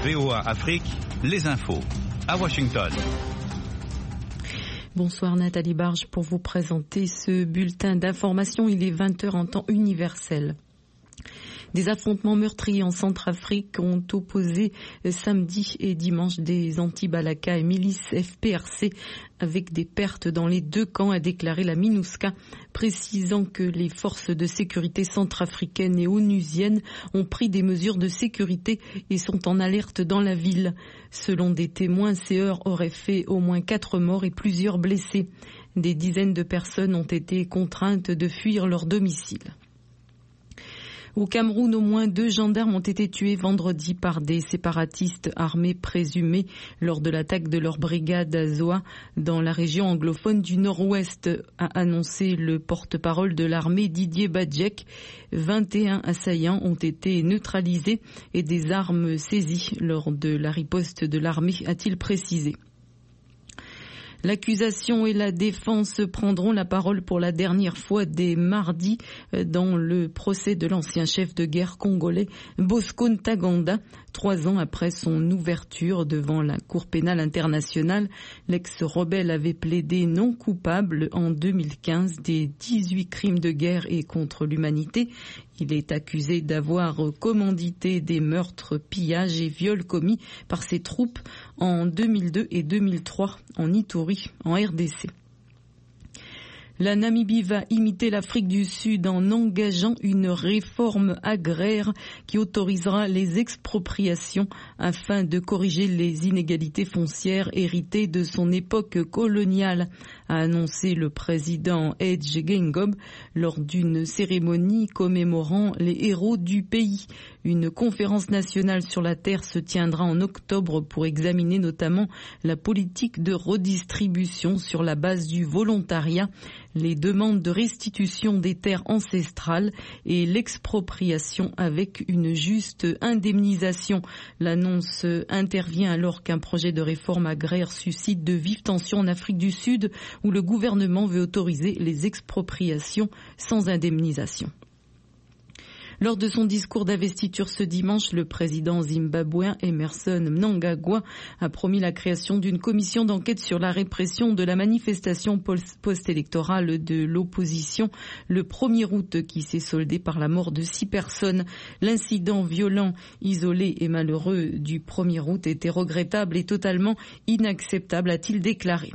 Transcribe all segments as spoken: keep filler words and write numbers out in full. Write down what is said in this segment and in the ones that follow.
V O A Afrique, les infos, à Washington. Bonsoir Nathalie Barge pour vous présenter ce bulletin d'information. Il est vingt heures en temps universel. Des affrontements meurtriers en Centrafrique ont opposé samedi et dimanche des anti-Balaka et milices F P R C avec des pertes dans les deux camps, a déclaré la MINUSCA, précisant que les forces de sécurité centrafricaines et onusiennes ont pris des mesures de sécurité et sont en alerte dans la ville. Selon des témoins, ces heurts auraient fait au moins quatre morts et plusieurs blessés. Des dizaines de personnes ont été contraintes de fuir leur domicile. Au Cameroun, au moins deux gendarmes ont été tués vendredi par des séparatistes armés présumés lors de l'attaque de leur brigade à Zoa dans la région anglophone du Nord-Ouest, a annoncé le porte-parole de l'armée Didier Badjek. vingt et un assaillants ont été neutralisés et des armes saisies lors de la riposte de l'armée, a-t-il précisé. L'accusation et la défense prendront la parole pour la dernière fois dès mardi dans le procès de l'ancien chef de guerre congolais Bosco Ntaganda. Trois ans après son ouverture devant la Cour pénale internationale, l'ex-rebelle avait plaidé non coupable en deux mille quinze des dix-huit crimes de guerre et contre l'humanité. Il est accusé d'avoir commandité des meurtres, pillages et viols commis par ses troupes en deux mille deux et deux mille trois en Ituri, en R D C. La Namibie va imiter l'Afrique du Sud en engageant une réforme agraire qui autorisera les expropriations afin de corriger les inégalités foncières héritées de son époque coloniale, a annoncé le président Edge Gengob lors d'une cérémonie commémorant les héros du pays. Une conférence nationale sur la terre se tiendra en octobre pour examiner notamment la politique de redistribution sur la base du volontariat, les demandes de restitution des terres ancestrales et l'expropriation avec une juste indemnisation. L'annonce intervient alors qu'un projet de réforme agraire suscite de vives tensions en Afrique du Sud où le gouvernement veut autoriser les expropriations sans indemnisation. Lors de son discours d'investiture ce dimanche, le président zimbabwéen Emmerson Mnangagwa a promis la création d'une commission d'enquête sur la répression de la manifestation post-électorale de l'opposition le premier août qui s'est soldée par la mort de six personnes. L'incident violent, isolé et malheureux du premier août était regrettable et totalement inacceptable, a-t-il déclaré.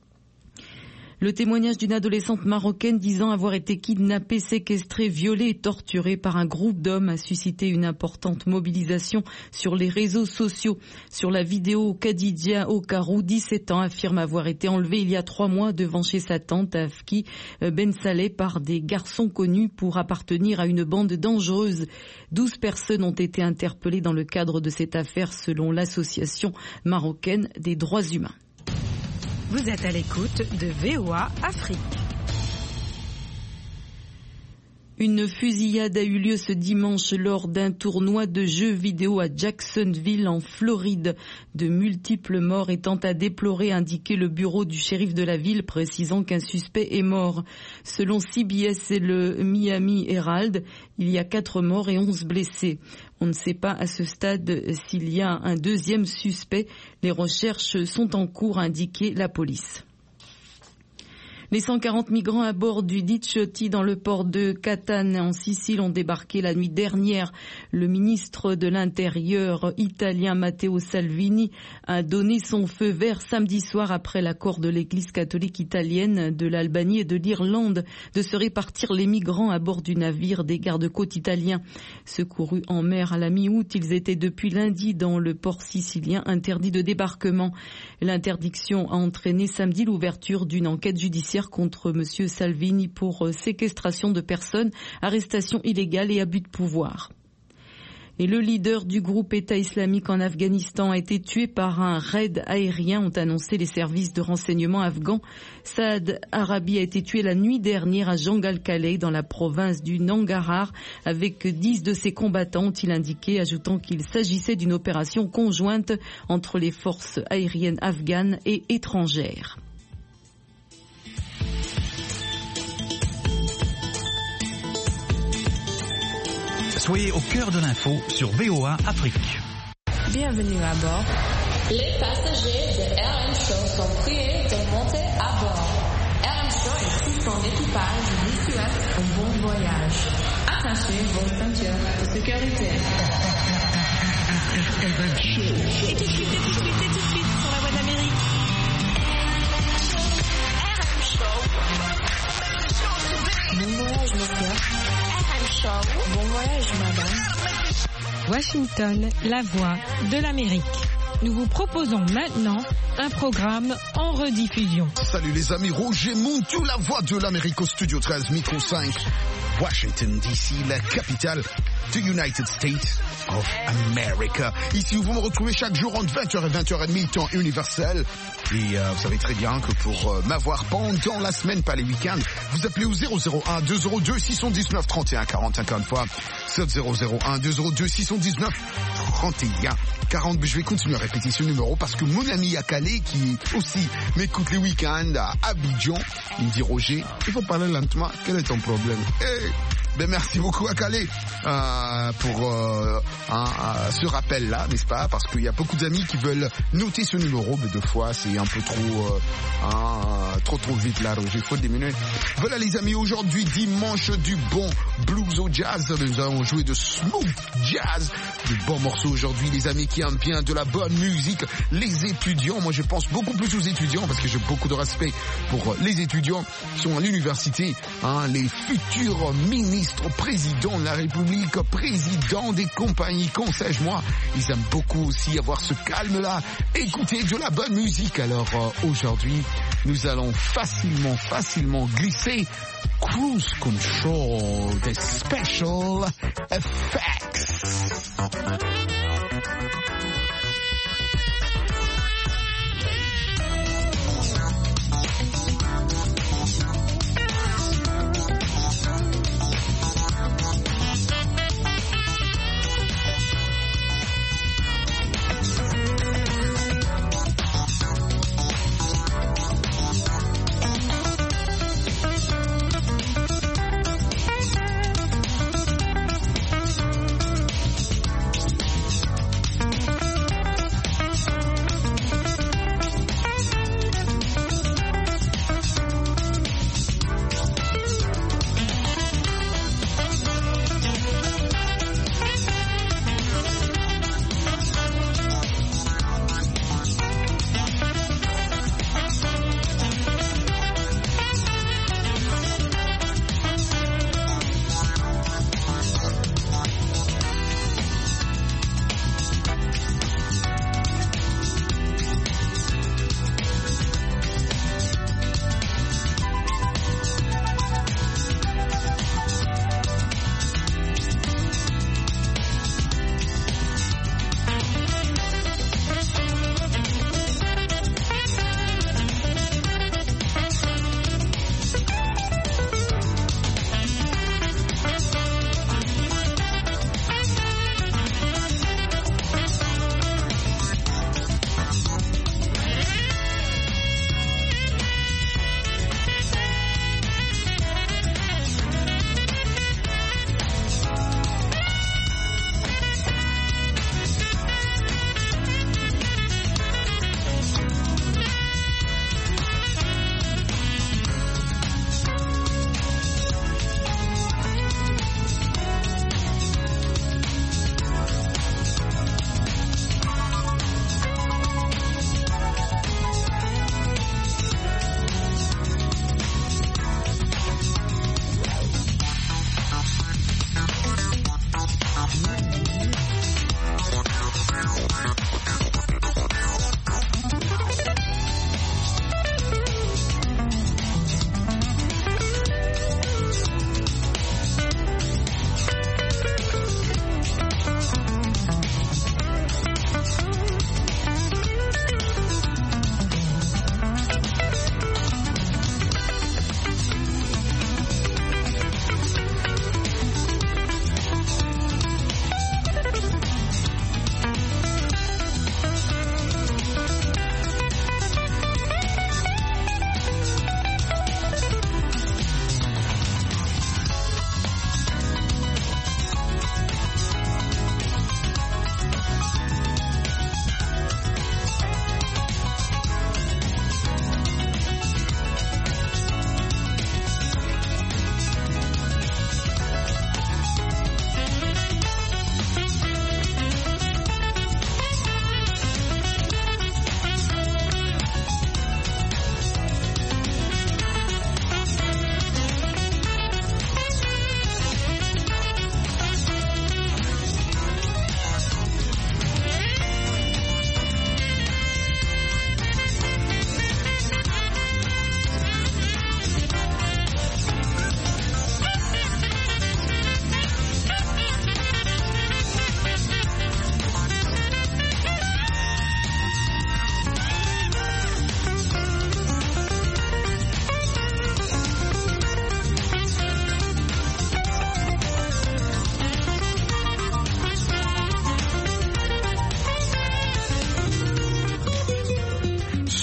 Le témoignage d'une adolescente marocaine disant avoir été kidnappée, séquestrée, violée et torturée par un groupe d'hommes a suscité une importante mobilisation sur les réseaux sociaux. Sur la vidéo, Khadija Okarou, dix-sept ans, affirme avoir été enlevée il y a trois mois devant chez sa tante Afki Ben Saleh par des garçons connus pour appartenir à une bande dangereuse. Douze personnes ont été interpellées dans le cadre de cette affaire selon l'association marocaine des droits humains. Vous êtes à l'écoute de V O A Afrique. Une fusillade a eu lieu ce dimanche lors d'un tournoi de jeux vidéo à Jacksonville en Floride. De multiples morts étant à déplorer, a indiqué le bureau du shérif de la ville, précisant qu'un suspect est mort. Selon C B S et le Miami Herald, il y a quatre morts et onze blessés. On ne sait pas à ce stade s'il y a un deuxième suspect. Les recherches sont en cours, a indiqué la police. Les cent quarante migrants à bord du Diciotti dans le port de Catane en Sicile ont débarqué la nuit dernière. Le ministre de l'Intérieur italien Matteo Salvini a donné son feu vert samedi soir après l'accord de l'Église catholique italienne, de l'Albanie et de l'Irlande de se répartir les migrants à bord du navire des gardes-côtes italiens. Secourus en mer à la mi-août, ils étaient depuis lundi dans le port sicilien interdit de débarquement. L'interdiction a entraîné samedi l'ouverture d'une enquête judiciaire contre M. Salvini pour séquestration de personnes, arrestation illégale et abus de pouvoir. Et le leader du groupe État islamique en Afghanistan a été tué par un raid aérien, ont annoncé les services de renseignement afghans. Saad Arabi a été tué la nuit dernière à Jangal-Kaleh dans la province du Nangarhar avec dix de ses combattants, ont-ils indiqué, ajoutant qu'il s'agissait d'une opération conjointe entre les forces aériennes afghanes et étrangères. Soyez au cœur de l'info sur V O A Afrique. Bienvenue à bord. Les passagers de R M Show sont priés de monter à bord. R M Show et tout son équipage vous souhaitent un bon voyage. Attachez vos ceintures de sécurité. Et tout de suite, et tout de suite, et tout de suite sur la voie d'Amérique. R M Show. Bon voyage, monsieur. R M Show. Bon voyage, madame. Washington, la voix de l'Amérique. Nous vous proposons maintenant un programme en rediffusion. Salut les amis, Roger Montu, la voix de l'Amérique au studio treize, micro cinq, Washington D C, la capitale du United States of America. Ici où vous me retrouvez chaque jour entre vingt heures et vingt heures trente, temps universel. Et euh, vous savez très bien que pour euh, m'avoir pendant la semaine, pas les week-ends, vous appelez au zéro zéro un deux zéro deux six un neuf trente et un quarante, encore une fois, sept zéro zéro un deux zéro deux six un neuf trente et un quarante. Je vais continuer à répéter ce numéro parce que mon ami à Calais, qui aussi m'écoute les week-ends à Abidjan, il me dit: Roger, il faut parler lentement, quel est ton problème? Hey, ben merci beaucoup à Calais euh, pour euh, hein, euh, ce rappel-là, n'est-ce pas? Parce qu'il y a beaucoup d'amis qui veulent noter ce numéro, mais deux fois c'est un peu trop, euh, hein, trop trop vite là, Roger, il faut diminuer. Voilà les amis, aujourd'hui dimanche du bon blues au jazz, nous allons jouer de smooth jazz, de bons morceaux aujourd'hui, les amis qui aiment bien de la bonne musique, les étudiants, moi je pense beaucoup plus aux étudiants parce que j'ai beaucoup de respect pour les étudiants qui sont à l'université, hein, les futurs ministres, président de la République, président des compagnies, qu'on sais-je moi, ils aiment beaucoup aussi avoir ce calme-là, écouter de la bonne musique. Alors euh, aujourd'hui, nous allons facilement, facilement glisser Cruise Control des Special Effects.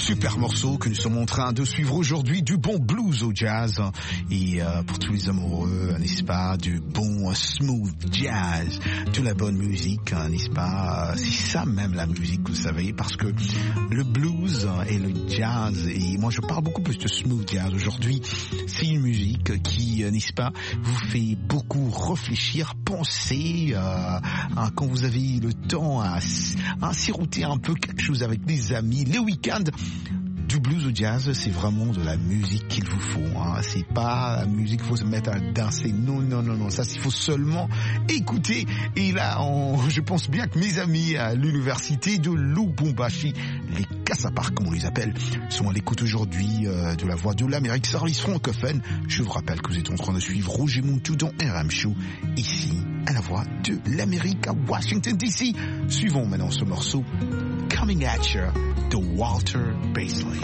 Super morceau que nous sommes en train de suivre aujourd'hui, du bon blues au jazz et euh, pour tous les amoureux, n'est-ce pas, du bon smooth jazz, de la bonne musique, n'est-ce pas, c'est ça même la musique, vous savez, parce que le blues et le jazz, et moi je parle beaucoup plus de smooth jazz aujourd'hui, c'est une musique qui, n'est-ce pas, vous fait beaucoup réfléchir, penser, euh, hein, quand vous avez le temps à, à siroter un peu quelque chose avec des amis, les week-ends. Du blues au jazz, c'est vraiment de la musique qu'il vous faut. Hein. C'est pas la musique qu'il faut se mettre à danser. Non, non, non, non. Ça, il faut seulement écouter. Et là, on, je pense bien que mes amis à l'université de Lubumbashi, les Kassaparks, comme on les appelle, sont à l'écoute aujourd'hui euh, de la voix de l'Amérique, service francophone. Je vous rappelle que vous êtes en train de suivre Roger Montou dans R M Show, ici, à la voix de l'Amérique, à Washington D C. Suivons maintenant ce morceau, Coming at You, de Walter Beasley.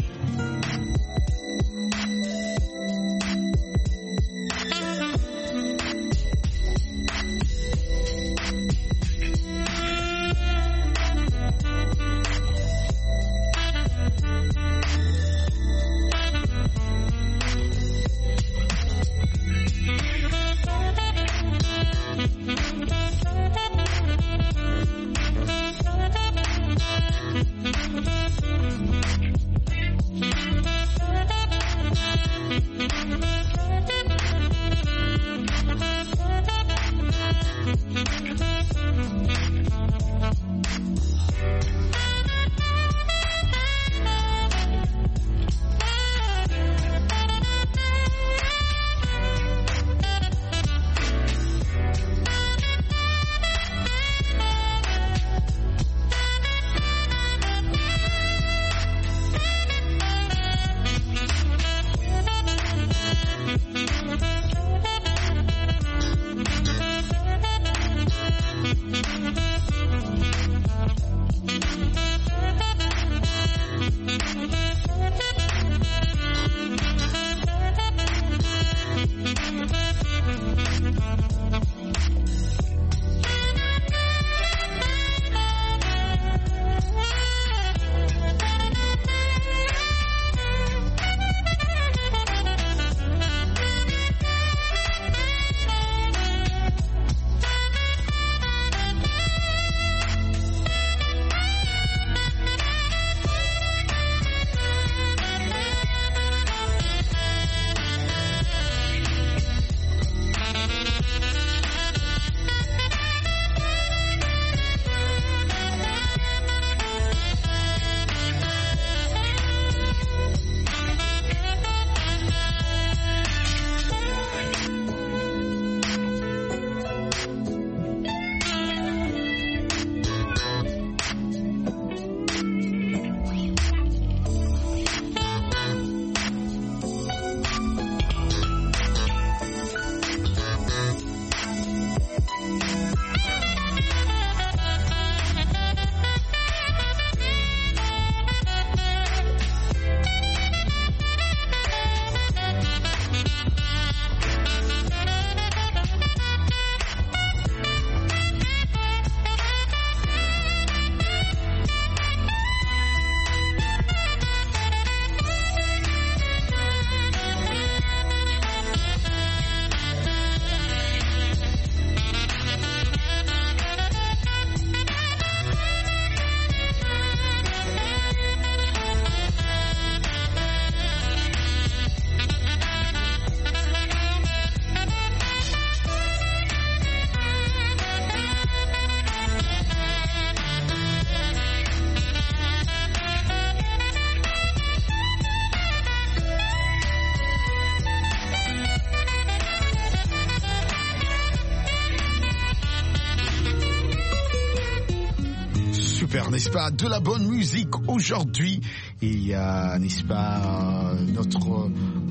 N'est-ce pas, de la bonne musique aujourd'hui. Et il y a, n'est-ce pas, notre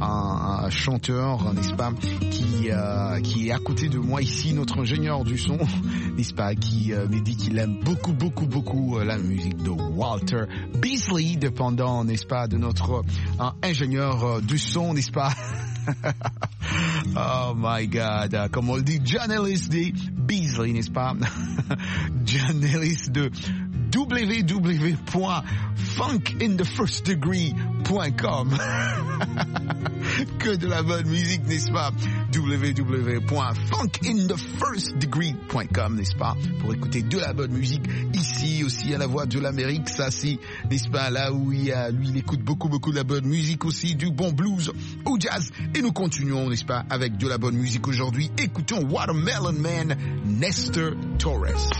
un, un chanteur, n'est-ce pas, qui euh, qui est à côté de moi ici, notre ingénieur du son, n'est-ce pas, qui euh, me dit qu'il aime beaucoup, beaucoup, beaucoup euh, la musique de Walter Beasley, dépendant, n'est-ce pas, de notre un ingénieur euh, du son, n'est-ce pas. Oh my God, uh, comme on le dit, John Ellis de Beasley, n'est-ce pas? John Ellis de w w w point funk in the first degree point com. Que de la bonne musique, n'est-ce pas? w w w point funk in the first degree point com, n'est-ce pas? Pour écouter de la bonne musique ici aussi à la Voix de l'Amérique. Ça c'est, n'est-ce pas, là où il y a, lui il écoute beaucoup beaucoup de la bonne musique aussi, du bon blues au jazz. Et nous continuons, n'est-ce pas, avec de la bonne musique aujourd'hui. Écoutons Watermelon Man, Nestor Torres.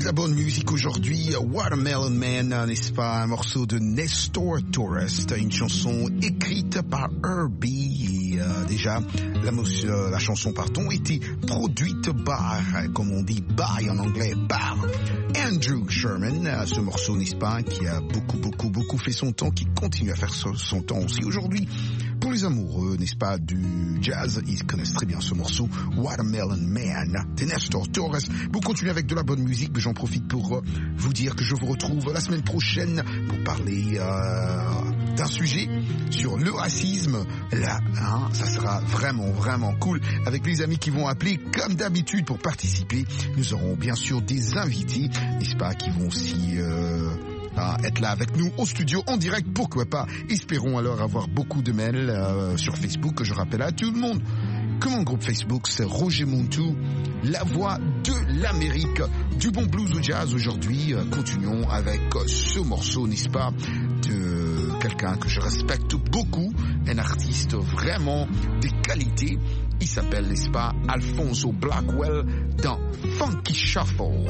la bonne musique aujourd'hui, Watermelon Man, n'est-ce pas, un morceau de Nestor Torres, une chanson écrite par Herbie, et euh, déjà la, euh, la chanson pardon était produite par, comme on dit, by en anglais, par Andrew Sherman, ce morceau, n'est-ce pas, qui a beaucoup beaucoup beaucoup fait son temps, qui continue à faire son temps aussi aujourd'hui. Pour les amoureux, n'est-ce pas, du jazz, ils connaissent très bien ce morceau, Watermelon Man, de Nestor Torres. Vous continuez avec de la bonne musique, mais j'en profite pour vous dire que je vous retrouve la semaine prochaine pour parler euh, d'un sujet sur le racisme. Là, hein, ça sera vraiment, vraiment cool, avec les amis qui vont appeler comme d'habitude pour participer. Nous aurons bien sûr des invités, n'est-ce pas, qui vont aussi... Euh, à être là avec nous au studio en direct, pourquoi pas. Espérons alors avoir beaucoup de mails euh, sur Facebook, que je rappelle à tout le monde que mon groupe Facebook c'est Roger Montou, la voix de l'Amérique, du bon blues au jazz aujourd'hui. Euh, continuons avec ce morceau, n'est-ce pas, de quelqu'un que je respecte beaucoup, un artiste vraiment de qualité. Il s'appelle, n'est-ce pas, Alfonso Blackwell dans Funky Shuffle.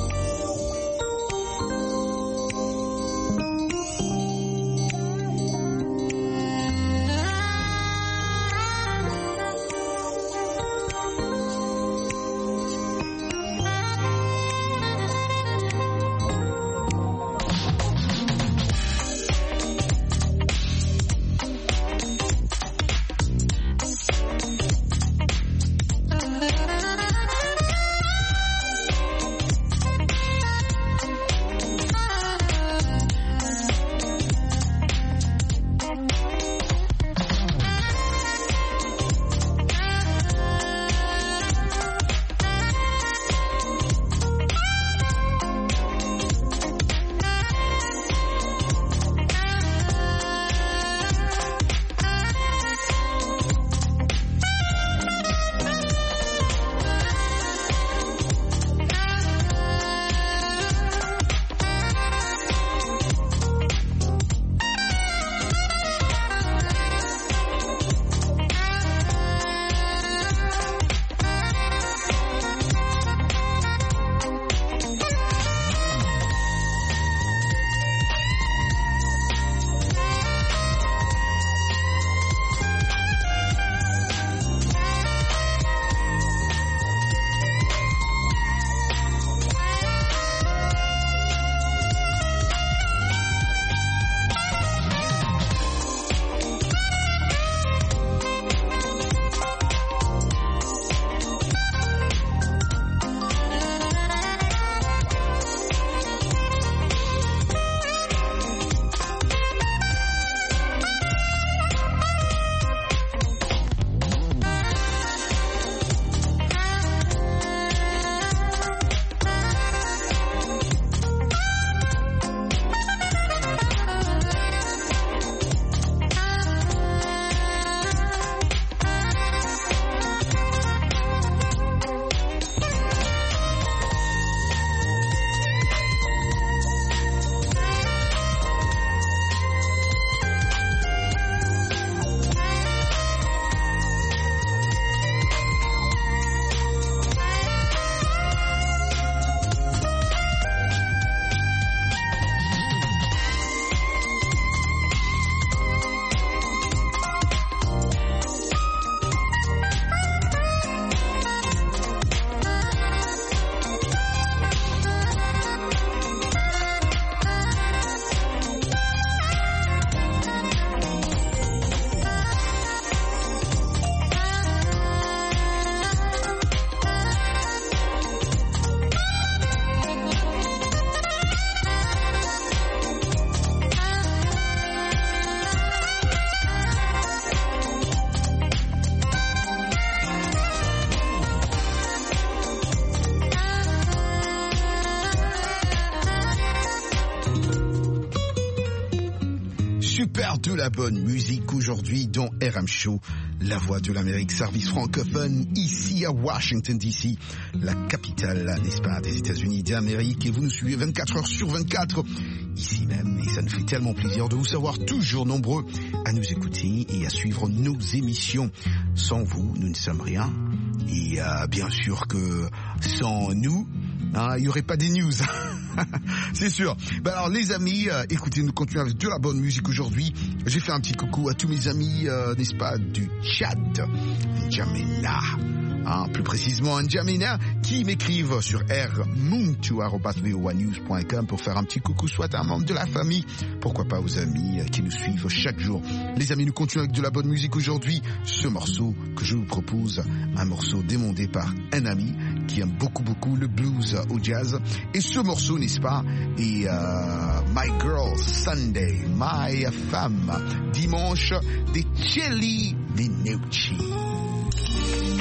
Super de la bonne musique aujourd'hui dans R M Show, la voix de l'Amérique, service francophone ici à Washington D C, la capitale, n'est-ce pas, des États-Unis d'Amérique, et vous nous suivez vingt-quatre heures sur vingt-quatre ici même, et ça nous fait tellement plaisir de vous savoir toujours nombreux à nous écouter et à suivre nos émissions. Sans vous, nous ne sommes rien, et euh, bien sûr que sans nous, Hein, il n'y aurait pas des news. C'est sûr. Ben alors les amis, euh, écoutez, nous continuons avec de la bonne musique aujourd'hui. J'ai fait un petit coucou à tous mes amis, euh, n'est-ce pas, du Tchad, N'Djamena. Hein, plus précisément N'Djamena, qui m'écrivent sur r muntu arobase v o a news point com pour faire un petit coucou soit à un membre de la famille, pourquoi pas aux amis qui nous suivent chaque jour. Les amis, nous continuons avec de la bonne musique aujourd'hui. Ce morceau que je vous propose, un morceau demandé par un ami qui aime beaucoup beaucoup le blues au jazz, et ce morceau, n'est-ce pas, est euh, My Girl Sunday, My Femme Dimanche de Chelly Minucci.